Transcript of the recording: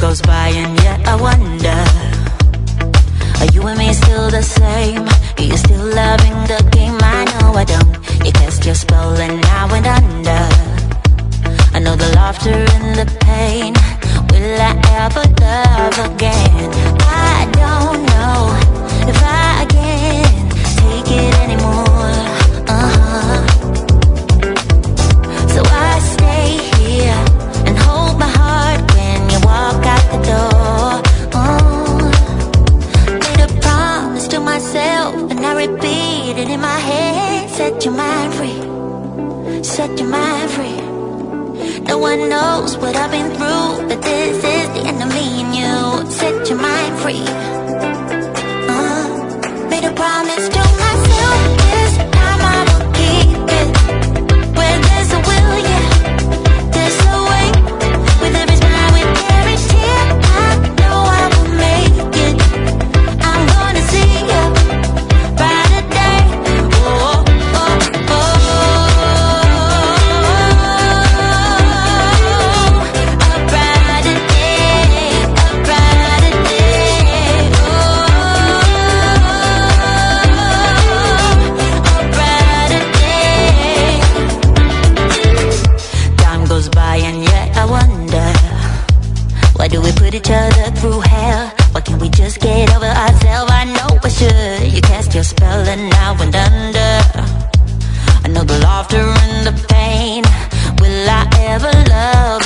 goes by and yet I wonder, are you and me still the same? Are you still loving the game? I know I don't. You cast your spell and I went under. I know the laughter and the pain. Will I ever love again? I don't know if I can take it anymore. So I stay here and hold my heart when you walk out the door. Made a promise to myself and I repeat it in my head. Set your mind free, set your mind free. No one knows what I've been through, but this is the end of me and you. Set your mind free. Made a promise to myself, this time I will keep it. Where there's a will, yeah, there's a way. With every smile, with every tear, I know I will make it. I'm gonna see you brighter day. Oh, oh, oh, a brighter day, a brighter day. A brighter day. Time goes by and yet I wonder, why do we put each other through hell? Why can't we just get over ourselves? I know I should. You cast your spell and I went under. I know the laughter and the pain. Will I ever love